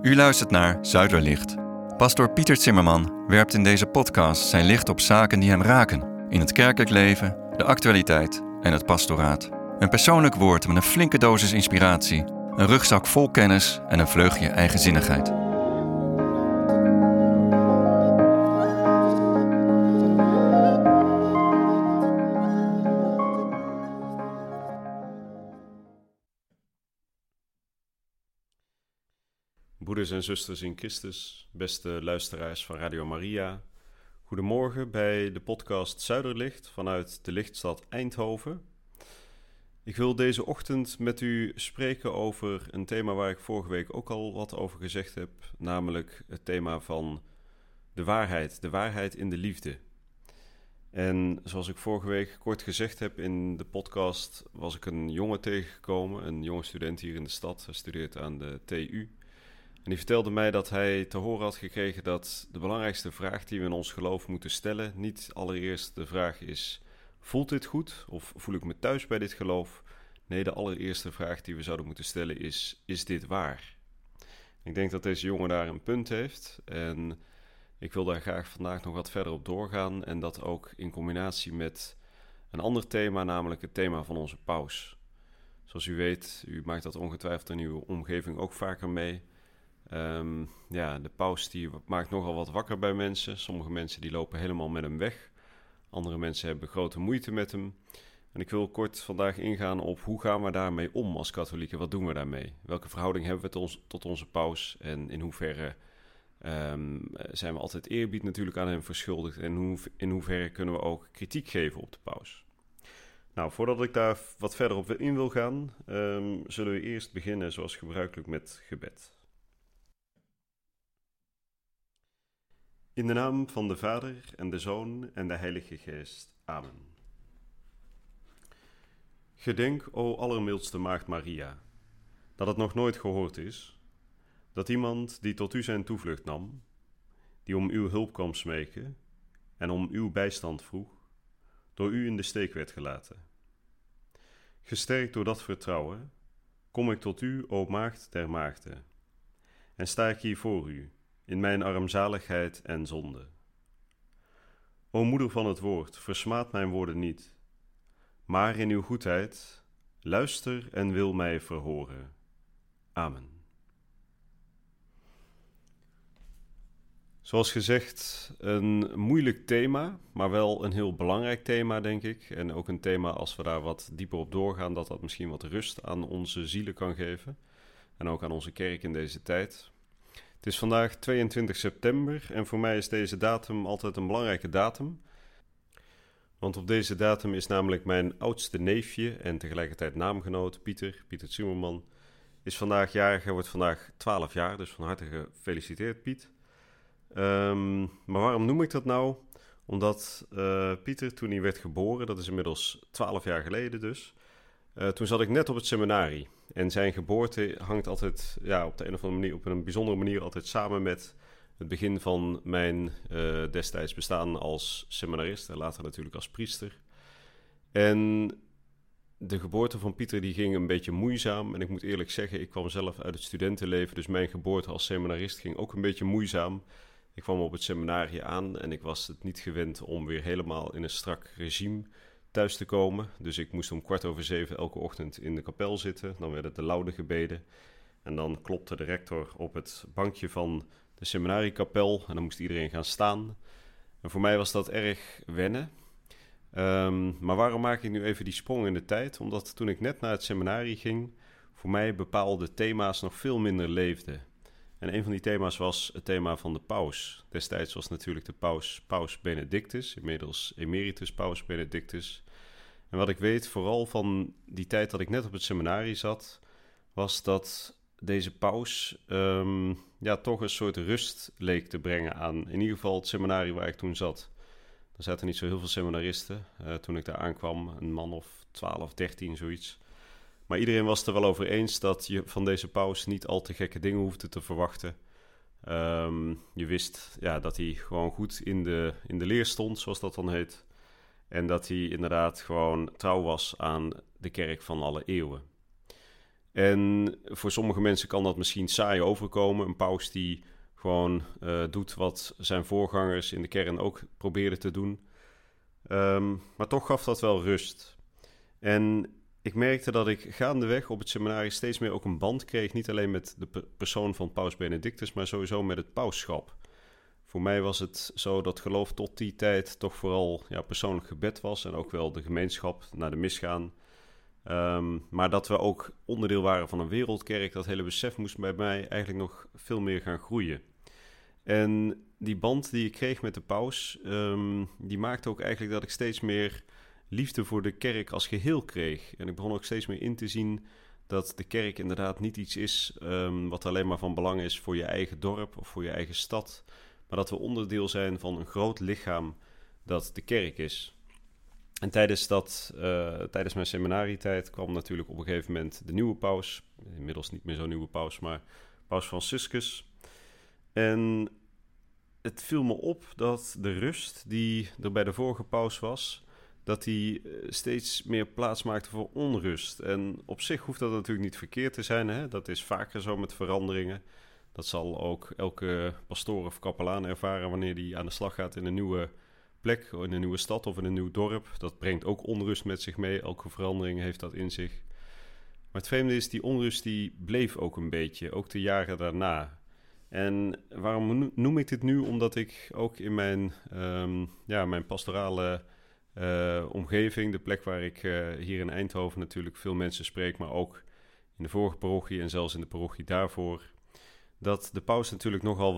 U luistert naar Zuiderlicht. Pastoor Pieter Zimmerman werpt in deze podcast zijn licht op zaken die hem raken. In het kerkelijk leven, de actualiteit en het pastoraat. Een persoonlijk woord met een flinke dosis inspiratie. Een rugzak vol kennis en een vleugje eigenzinnigheid. Broeders en zusters in Christus, beste luisteraars van Radio Maria. Goedemorgen bij de podcast Zuiderlicht vanuit de lichtstad Eindhoven. Ik wil deze ochtend met u spreken over een thema waar ik vorige week ook al wat over gezegd heb, namelijk het thema van de waarheid in de liefde. En zoals ik vorige week kort gezegd heb in de podcast, was ik een jongen tegengekomen, een jonge student hier in de stad. Hij studeert aan de TU. En die vertelde mij dat hij te horen had gekregen dat de belangrijkste vraag die we in ons geloof moeten stellen, niet allereerst de vraag is, voelt dit goed of voel ik me thuis bij dit geloof? Nee, de allereerste vraag die we zouden moeten stellen is dit waar? Ik denk dat deze jongen daar een punt heeft en ik wil daar graag vandaag nog wat verder op doorgaan en dat ook in combinatie met een ander thema, namelijk het thema van onze paus. Zoals u weet, u maakt dat ongetwijfeld in uw omgeving ook vaker mee. De paus die maakt nogal wat wakker bij mensen. Sommige mensen die lopen helemaal met hem weg. Andere mensen hebben grote moeite met hem. En ik wil kort vandaag ingaan op hoe gaan we daarmee om als katholieken? Wat doen we daarmee? Welke verhouding hebben we tot onze paus? En in hoeverre zijn we altijd eerbied natuurlijk aan hem verschuldigd? En in hoeverre kunnen we ook kritiek geven op de paus? Nou, voordat ik daar wat verder op in wil gaan, zullen we eerst beginnen zoals gebruikelijk met gebed. In de naam van de Vader en de Zoon en de Heilige Geest. Amen. Gedenk, o allermildste Maagd Maria, dat het nog nooit gehoord is, dat iemand die tot u zijn toevlucht nam, die om uw hulp kwam smeken en om uw bijstand vroeg, door u in de steek werd gelaten. Gesterkt door dat vertrouwen, kom ik tot u, o Maagd der Maagden, en sta ik hier voor u, in mijn armzaligheid en zonde. O moeder van het woord, versmaad mijn woorden niet, maar in uw goedheid luister en wil mij verhoren. Amen. Zoals gezegd, een moeilijk thema, maar wel een heel belangrijk thema, denk ik. En ook een thema, als we daar wat dieper op doorgaan, dat misschien wat rust aan onze zielen kan geven. En ook aan onze kerk in deze tijd. Het is vandaag 22 september en voor mij is deze datum altijd een belangrijke datum. Want op deze datum is namelijk mijn oudste neefje en tegelijkertijd naamgenoot Pieter Zimmerman, is vandaag jarig. Hij wordt vandaag 12 jaar, dus van harte gefeliciteerd Piet. Maar waarom noem ik dat nou? Omdat Pieter toen hij werd geboren, dat is inmiddels 12 jaar geleden dus, toen zat ik net op het seminarie. En zijn geboorte hangt altijd op de een of andere manier, op een bijzondere manier altijd samen met het begin van mijn destijds bestaan als seminarist en later natuurlijk als priester. En de geboorte van Pieter die ging een beetje moeizaam. En ik moet eerlijk zeggen, ik kwam zelf uit het studentenleven, dus mijn geboorte als seminarist ging ook een beetje moeizaam. Ik kwam op het seminarie aan en ik was het niet gewend om weer helemaal in een strak regime thuis te komen. Dus ik moest om 6:15 elke ochtend in de kapel zitten. Dan werden de lauden gebeden. En dan klopte de rector op het bankje van de seminariekapel. En dan moest iedereen gaan staan. En voor mij was dat erg wennen. Maar waarom maak ik nu even die sprong in de tijd? Omdat toen ik net naar het seminarie ging, voor mij bepaalde thema's nog veel minder leefden. En een van die thema's was het thema van de paus. Destijds was natuurlijk de paus Benedictus, inmiddels emeritus paus Benedictus. En wat ik weet, vooral van die tijd dat ik net op het seminarie zat, was dat deze paus toch een soort rust leek te brengen aan, in ieder geval het seminarie waar ik toen zat. Er zaten niet zo heel veel seminaristen toen ik daar aankwam, een man of 12, 13, zoiets. Maar iedereen was het er wel over eens dat je van deze paus niet al te gekke dingen hoefde te verwachten. Je wist dat hij gewoon goed in de leer stond, zoals dat dan heet. En dat hij inderdaad gewoon trouw was aan de kerk van alle eeuwen. En voor sommige mensen kan dat misschien saai overkomen. Een paus die gewoon doet wat zijn voorgangers in de kern ook probeerden te doen. Maar toch gaf dat wel rust. En ik merkte dat ik gaandeweg op het seminarie steeds meer ook een band kreeg. Niet alleen met de persoon van paus Benedictus, maar sowieso met het pausschap. Voor mij was het zo dat geloof tot die tijd toch vooral persoonlijk gebed was. En ook wel de gemeenschap, naar de mis gaan. Maar dat we ook onderdeel waren van een wereldkerk, dat hele besef moest bij mij eigenlijk nog veel meer gaan groeien. En die band die ik kreeg met de paus, die maakte ook eigenlijk dat ik steeds meer liefde voor de kerk als geheel kreeg. En ik begon ook steeds meer in te zien dat de kerk inderdaad niet iets is wat alleen maar van belang is voor je eigen dorp of voor je eigen stad. Maar dat we onderdeel zijn van een groot lichaam dat de kerk is. En tijdens mijn seminarietijd kwam natuurlijk op een gegeven moment de nieuwe paus. Inmiddels niet meer zo'n nieuwe paus, maar paus Franciscus. En het viel me op dat de rust die er bij de vorige paus was, dat die steeds meer plaats maakte voor onrust. En op zich hoeft dat natuurlijk niet verkeerd te zijn, hè? Dat is vaker zo met veranderingen. Dat zal ook elke pastoor of kapelaan ervaren wanneer die aan de slag gaat in een nieuwe plek, in een nieuwe stad of in een nieuw dorp. Dat brengt ook onrust met zich mee. Elke verandering heeft dat in zich. Maar het vreemde is, die onrust die bleef ook een beetje, ook de jaren daarna. En waarom noem ik dit nu? Omdat ik ook in mijn pastorale omgeving, de plek waar ik hier in Eindhoven natuurlijk veel mensen spreek, maar ook in de vorige parochie en zelfs in de parochie daarvoor, dat de paus natuurlijk nogal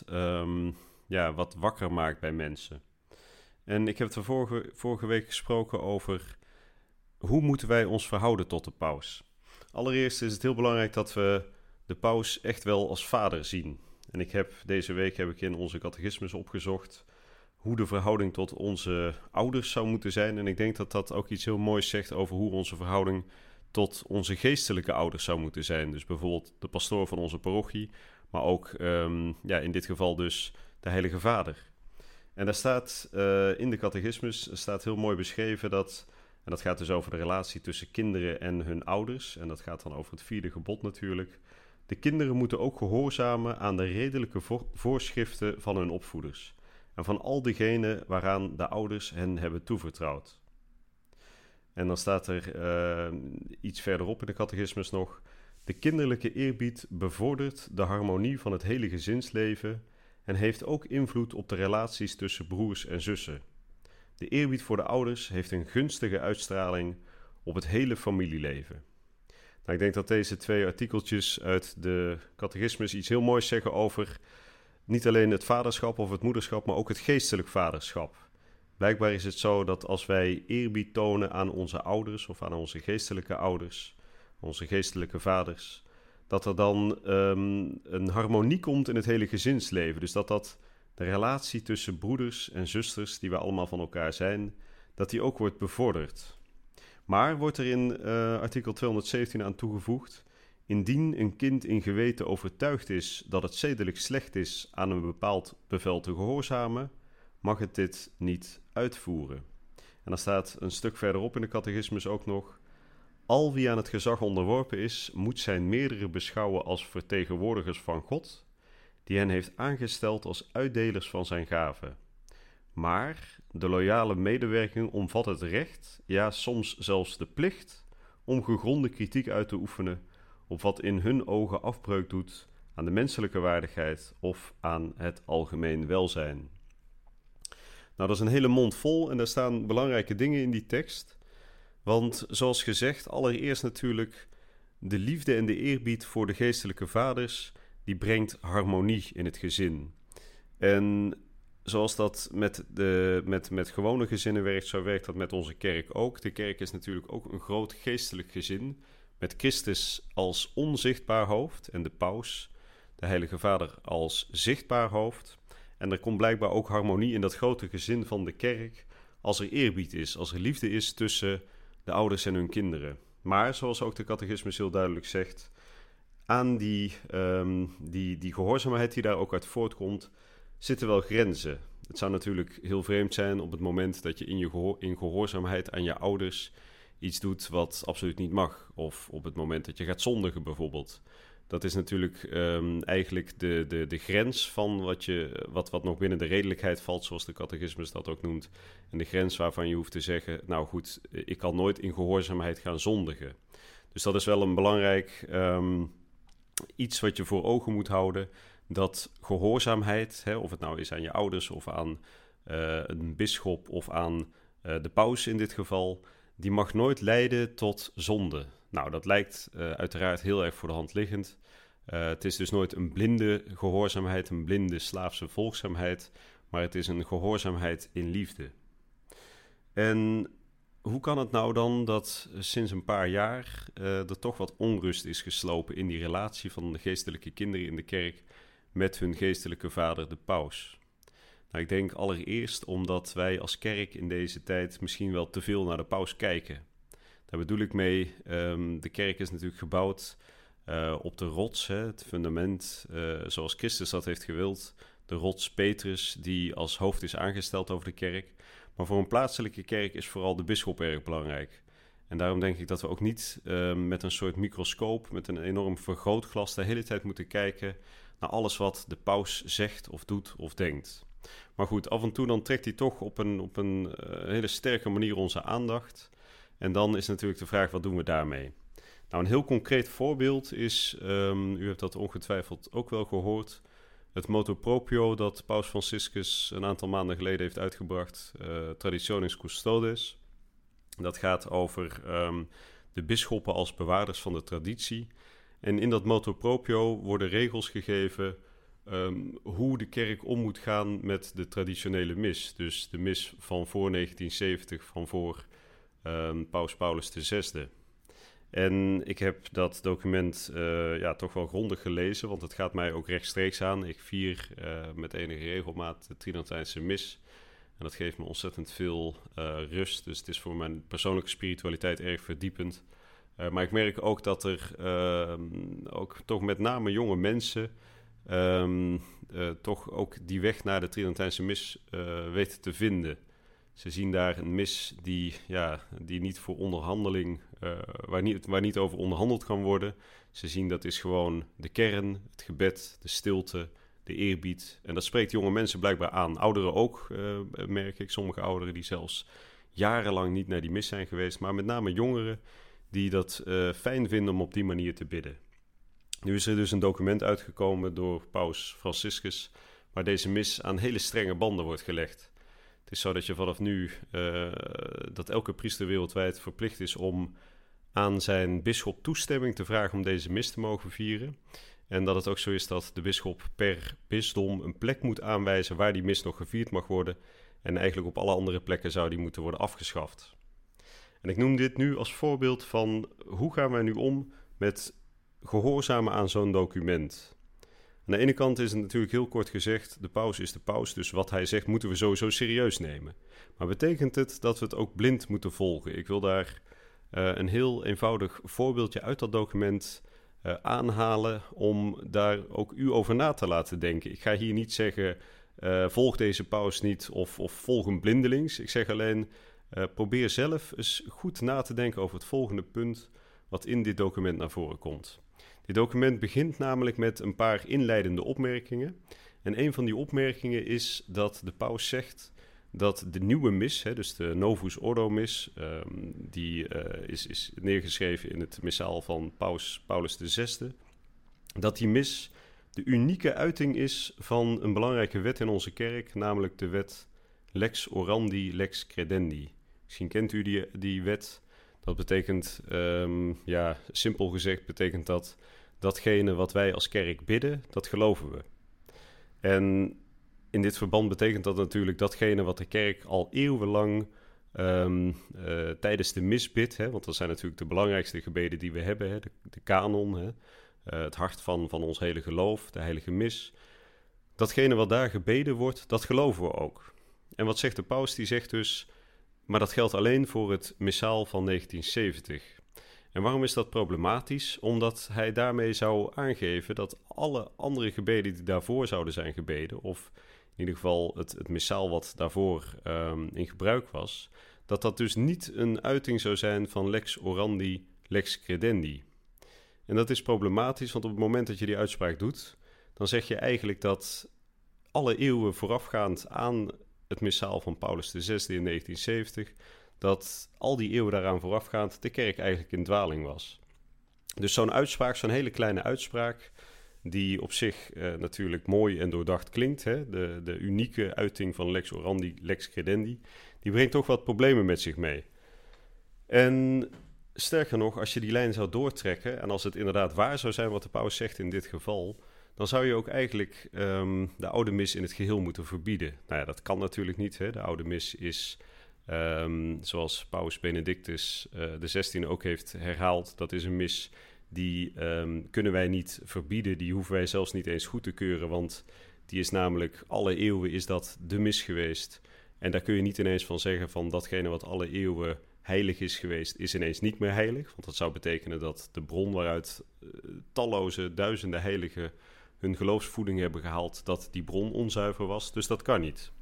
wat wakker maakt bij mensen. En ik heb het er vorige week gesproken over hoe moeten wij ons verhouden tot de paus. Allereerst is het heel belangrijk dat we de paus echt wel als vader zien. En deze week heb ik in onze catechismus opgezocht hoe de verhouding tot onze ouders zou moeten zijn. En ik denk dat dat ook iets heel moois zegt over hoe onze verhouding tot onze geestelijke ouders zou moeten zijn. Dus bijvoorbeeld de pastoor van onze parochie, maar ook in dit geval dus de Heilige Vader. En daar staat in de catechismus staat heel mooi beschreven en dat gaat dus over de relatie tussen kinderen en hun ouders. En dat gaat dan over het 4e gebod natuurlijk. De kinderen moeten ook gehoorzamen aan de redelijke voorschriften van hun opvoeders. En van al diegenen waaraan de ouders hen hebben toevertrouwd. En dan staat er iets verderop in de catechismus nog: de kinderlijke eerbied bevordert de harmonie van het hele gezinsleven en heeft ook invloed op de relaties tussen broers en zussen. De eerbied voor de ouders heeft een gunstige uitstraling op het hele familieleven. Nou, ik denk dat deze 2 artikeltjes uit de catechismus iets heel moois zeggen over niet alleen het vaderschap of het moederschap, maar ook het geestelijk vaderschap. Blijkbaar is het zo dat als wij eerbied tonen aan onze ouders of aan onze geestelijke ouders, onze geestelijke vaders, dat er dan een harmonie komt in het hele gezinsleven. Dus dat de relatie tussen broeders en zusters, die we allemaal van elkaar zijn, dat die ook wordt bevorderd. Maar wordt er in artikel 217 aan toegevoegd: indien een kind in geweten overtuigd is dat het zedelijk slecht is aan een bepaald bevel te gehoorzamen, mag het dit niet uitvoeren. En dan staat een stuk verderop in de catechismus ook nog: al wie aan het gezag onderworpen is, moet zijn meerdere beschouwen als vertegenwoordigers van God, die hen heeft aangesteld als uitdelers van zijn gaven. Maar de loyale medewerking omvat het recht, ja soms zelfs de plicht, om gegronde kritiek uit te oefenen op wat in hun ogen afbreuk doet aan de menselijke waardigheid of aan het algemeen welzijn. Nou, dat is een hele mond vol en daar staan belangrijke dingen in die tekst. Want zoals gezegd, allereerst natuurlijk de liefde en de eerbied voor de geestelijke vaders, die brengt harmonie in het gezin. En zoals dat met gewone gezinnen werkt, zo werkt dat met onze kerk ook. De kerk is natuurlijk ook een groot geestelijk gezin, met Christus als onzichtbaar hoofd en de paus, de Heilige Vader, als zichtbaar hoofd. En er komt blijkbaar ook harmonie in dat grote gezin van de kerk als er eerbied is, als er liefde is tussen de ouders en hun kinderen. Maar, zoals ook de catechismus heel duidelijk zegt, aan die gehoorzaamheid die daar ook uit voortkomt, zitten wel grenzen. Het zou natuurlijk heel vreemd zijn op het moment dat je in gehoorzaamheid aan je ouders iets doet wat absoluut niet mag. Of op het moment dat je gaat zondigen bijvoorbeeld. Dat is natuurlijk eigenlijk de grens van wat nog binnen de redelijkheid valt, zoals de catechismus dat ook noemt. En de grens waarvan je hoeft te zeggen, nou goed, ik kan nooit in gehoorzaamheid gaan zondigen. Dus dat is wel een belangrijk iets wat je voor ogen moet houden. Dat gehoorzaamheid, of het nou is aan je ouders of aan een bisschop of aan de paus in dit geval, die mag nooit leiden tot zonde. Nou, dat lijkt uiteraard heel erg voor de hand liggend. Het is dus nooit een blinde gehoorzaamheid, een blinde slaafse volgzaamheid, maar het is een gehoorzaamheid in liefde. En hoe kan het nou dan dat sinds een paar jaar er toch wat onrust is geslopen in die relatie van de geestelijke kinderen in de kerk met hun geestelijke vader, de paus? Nou, ik denk allereerst omdat wij als kerk in deze tijd misschien wel te veel naar de paus kijken. Daar bedoel ik mee, de kerk is natuurlijk gebouwd op de rots, het fundament zoals Christus dat heeft gewild. De rots Petrus die als hoofd is aangesteld over de kerk. Maar voor een plaatselijke kerk is vooral de bisschop erg belangrijk. En daarom denk ik dat we ook niet met een soort microscoop, met een enorm vergrootglas de hele tijd moeten kijken naar alles wat de paus zegt of doet of denkt. Maar goed, af en toe dan trekt hij toch op een hele sterke manier onze aandacht. En dan is natuurlijk de vraag, wat doen we daarmee? Nou, een heel concreet voorbeeld is, u hebt dat ongetwijfeld ook wel gehoord, het motu proprio dat Paus Franciscus een aantal maanden geleden heeft uitgebracht, Traditionis Custodes. Dat gaat over de bisschoppen als bewaarders van de traditie. En in dat motu proprio worden regels gegeven hoe de kerk om moet gaan met de traditionele mis. Dus de mis van voor 1970, van voor Paus Paulus VI. En ik heb dat document toch wel grondig gelezen, want het gaat mij ook rechtstreeks aan. Ik vier met enige regelmaat de Tridentijnse mis. En dat geeft me ontzettend veel rust. Dus het is voor mijn persoonlijke spiritualiteit erg verdiepend. Maar ik merk ook dat er ook toch met name jonge mensen toch ook die weg naar de Tridentijnse mis weten te vinden. Ze zien daar een mis die niet voor onderhandeling, waar niet over onderhandeld kan worden. Ze zien dat is gewoon de kern, het gebed, de stilte, de eerbied. En dat spreekt jonge mensen blijkbaar aan. Ouderen ook, merk ik. Sommige ouderen die zelfs jarenlang niet naar die mis zijn geweest. Maar met name jongeren die dat fijn vinden om op die manier te bidden. Nu is er dus een document uitgekomen door Paus Franciscus, waar deze mis aan hele strenge banden wordt gelegd. Het is zo dat je vanaf nu, dat elke priester wereldwijd verplicht is om aan zijn bisschop toestemming te vragen om deze mis te mogen vieren. En dat het ook zo is dat de bisschop per bisdom een plek moet aanwijzen waar die mis nog gevierd mag worden. En eigenlijk op alle andere plekken zou die moeten worden afgeschaft. En ik noem dit nu als voorbeeld van hoe gaan wij nu om met gehoorzamen aan zo'n document. Aan de ene kant is het natuurlijk heel kort gezegd, de paus is de paus, dus wat hij zegt moeten we sowieso serieus nemen. Maar betekent het dat we het ook blind moeten volgen? Ik wil daar een heel eenvoudig voorbeeldje uit dat document aanhalen om daar ook u over na te laten denken. Ik ga hier niet zeggen, volg deze paus niet of volg hem blindelings. Ik zeg alleen, probeer zelf eens goed na te denken over het volgende punt wat in dit document naar voren komt. Dit document begint namelijk met een paar inleidende opmerkingen. En een van die opmerkingen is dat de paus zegt dat de nieuwe mis, dus de Novus Ordo mis, die is neergeschreven in het missaal van Paus Paulus VI, dat die mis de unieke uiting is van een belangrijke wet in onze kerk, namelijk de wet Lex Orandi, Lex Credendi. Misschien kent u die wet. Dat betekent, simpel gezegd, betekent dat datgene wat wij als kerk bidden, dat geloven we. En in dit verband betekent dat natuurlijk datgene wat de kerk al eeuwenlang tijdens de mis bidt, want dat zijn natuurlijk de belangrijkste gebeden die we hebben, de kanon, het hart van ons hele geloof, de heilige mis. Datgene wat daar gebeden wordt, dat geloven we ook. En wat zegt de paus? Die zegt dus, maar dat geldt alleen voor het missaal van 1970. En waarom is dat problematisch? Omdat hij daarmee zou aangeven dat alle andere gebeden die daarvoor zouden zijn gebeden, of in ieder geval het missaal wat daarvoor in gebruik was, dat dus niet een uiting zou zijn van lex orandi, lex credendi. En dat is problematisch, want op het moment dat je die uitspraak doet, dan zeg je eigenlijk dat alle eeuwen voorafgaand aan het missaal van Paulus VI in 1970, dat al die eeuwen daaraan voorafgaand de kerk eigenlijk in dwaling was. Dus zo'n uitspraak, zo'n hele kleine uitspraak, die op zich natuurlijk mooi en doordacht klinkt, hè? De unieke uiting van lex orandi, lex credendi, die brengt toch wat problemen met zich mee. En sterker nog, als je die lijn zou doortrekken, en als het inderdaad waar zou zijn wat de paus zegt in dit geval, dan zou je ook eigenlijk de oude mis in het geheel moeten verbieden. Nou ja, dat kan natuurlijk niet. Hè? De oude mis is, zoals paus Benedictus XVI ook heeft herhaald, dat is een mis die kunnen wij niet verbieden. Die hoeven wij zelfs niet eens goed te keuren, want die is namelijk alle eeuwen is dat de mis geweest. En daar kun je niet ineens van zeggen van datgene wat alle eeuwen heilig is geweest, is ineens niet meer heilig. Want dat zou betekenen dat de bron waaruit talloze duizenden heiligen hun geloofsvoeding hebben gehaald, dat die bron onzuiver was. Dus dat kan niet.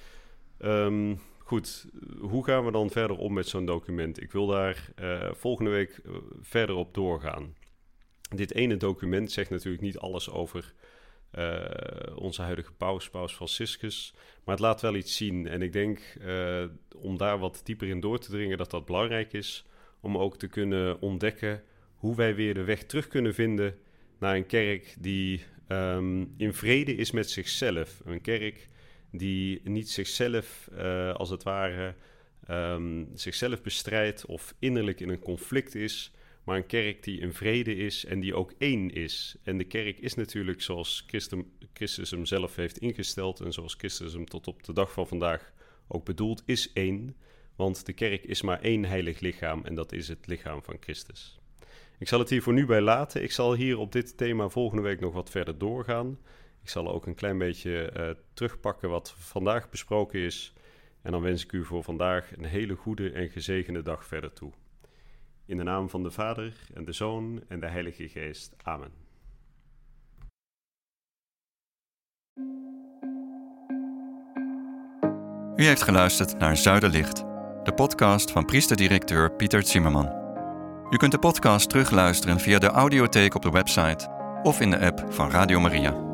Goed, hoe gaan we dan verder om met zo'n document? Ik wil daar volgende week verder op doorgaan. Dit ene document zegt natuurlijk niet alles over onze huidige paus Franciscus, maar het laat wel iets zien. En ik denk, om daar wat dieper in door te dringen, dat dat belangrijk is om ook te kunnen ontdekken hoe wij weer de weg terug kunnen vinden naar een kerk die in vrede is met zichzelf. Een kerk die niet zichzelf, als het ware, zichzelf bestrijdt of innerlijk in een conflict is, maar een kerk die in vrede is en die ook één is. En de kerk is natuurlijk zoals Christus hem zelf heeft ingesteld en zoals Christus hem tot op de dag van vandaag ook bedoelt, is één. Want de kerk is maar één heilig lichaam en dat is het lichaam van Christus. Ik zal het hier voor nu bij laten. Ik zal hier op dit thema volgende week nog wat verder doorgaan. Ik zal ook een klein beetje terugpakken wat vandaag besproken is. En dan wens ik u voor vandaag een hele goede en gezegende dag verder toe. In de naam van de Vader en de Zoon en de Heilige Geest. Amen. U heeft geluisterd naar Zuiderlicht, de podcast van priester-directeur Pieter Zimmerman. U kunt de podcast terugluisteren via de audiotheek op de website of in de app van Radio Maria.